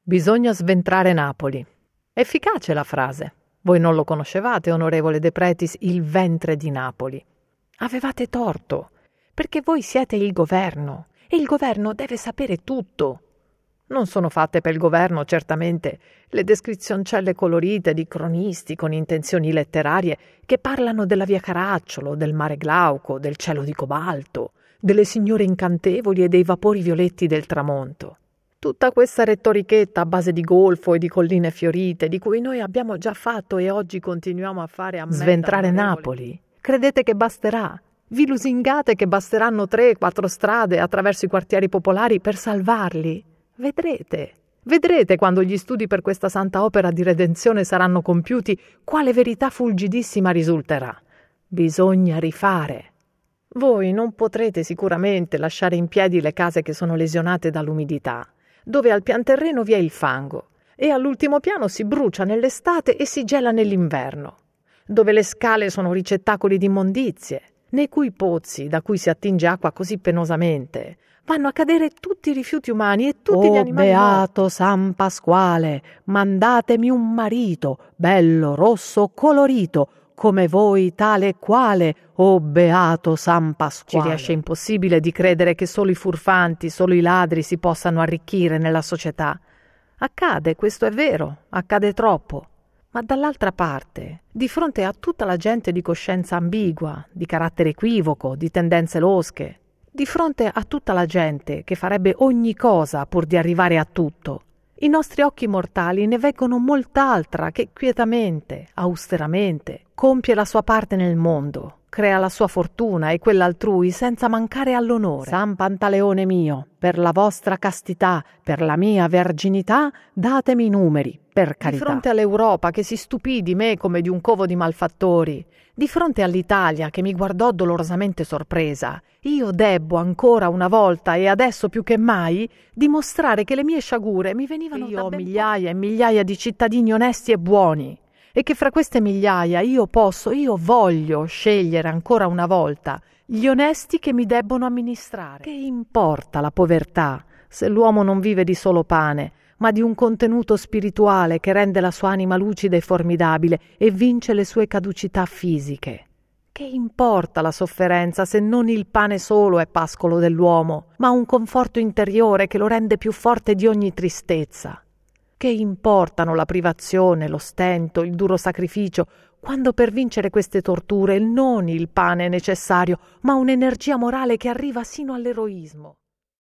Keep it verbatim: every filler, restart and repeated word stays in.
Bisogna sventrare Napoli. Efficace la frase. Voi non lo conoscevate, onorevole De Pretis, il ventre di Napoli. Avevate torto, perché voi siete il governo e il governo deve sapere tutto. Non sono fatte per il governo, certamente, le descrizioncelle colorite di cronisti con intenzioni letterarie che parlano della via Caracciolo, del mare Glauco, del cielo di cobalto, delle signore incantevoli e dei vapori violetti del tramonto. Tutta questa retorichetta a base di golfo e di colline fiorite, di cui noi abbiamo già fatto e oggi continuiamo a fare a sventrare Napoli. Credete che basterà? Vi lusingate che basteranno tre, quattro strade attraverso i quartieri popolari per salvarli? Vedrete. Vedrete quando gli studi per questa santa opera di redenzione saranno compiuti, quale verità fulgidissima risulterà. Bisogna rifare. Voi non potrete sicuramente lasciare in piedi le case che sono lesionate dall'umidità, dove al pian terreno vi è il fango e all'ultimo piano si brucia nell'estate e si gela nell'inverno, dove le scale sono ricettacoli di immondizie, nei cui pozzi, da cui si attinge acqua così penosamente, vanno a cadere tutti i rifiuti umani e tutti oh, gli animali beato morti. San Pasquale, mandatemi un marito, bello, rosso, colorito, come voi tale e quale, oh beato San Pasquale. Ci riesce impossibile di credere che solo i furfanti, solo i ladri si possano arricchire nella società. Accade, questo è vero, accade troppo. Ma dall'altra parte, di fronte a tutta la gente di coscienza ambigua, di carattere equivoco, di tendenze losche, di fronte a tutta la gente che farebbe ogni cosa pur di arrivare a tutto, i nostri occhi mortali ne veggono molt'altra che quietamente, austeramente, compie la sua parte nel mondo, crea la sua fortuna e quella altrui senza mancare all'onore. San Pantaleone mio, per la vostra castità, per la mia verginità, datemi i numeri, per carità. Di fronte all'Europa che si stupì di me come di un covo di malfattori, di fronte all'Italia che mi guardò dolorosamente sorpresa, io debbo ancora una volta e adesso più che mai dimostrare che le mie sciagure mi venivano io da ho ben migliaia e migliaia di cittadini onesti e buoni e che fra queste migliaia io posso, io voglio scegliere ancora una volta gli onesti che mi debbono amministrare. Che importa la povertà se l'uomo non vive di solo pane, ma di un contenuto spirituale che rende la sua anima lucida e formidabile e vince le sue caducità fisiche? Che importa la sofferenza se non il pane solo è pascolo dell'uomo, ma un conforto interiore che lo rende più forte di ogni tristezza? Che importano la privazione, lo stento, il duro sacrificio, quando per vincere queste torture non il pane è necessario, ma un'energia morale che arriva sino all'eroismo?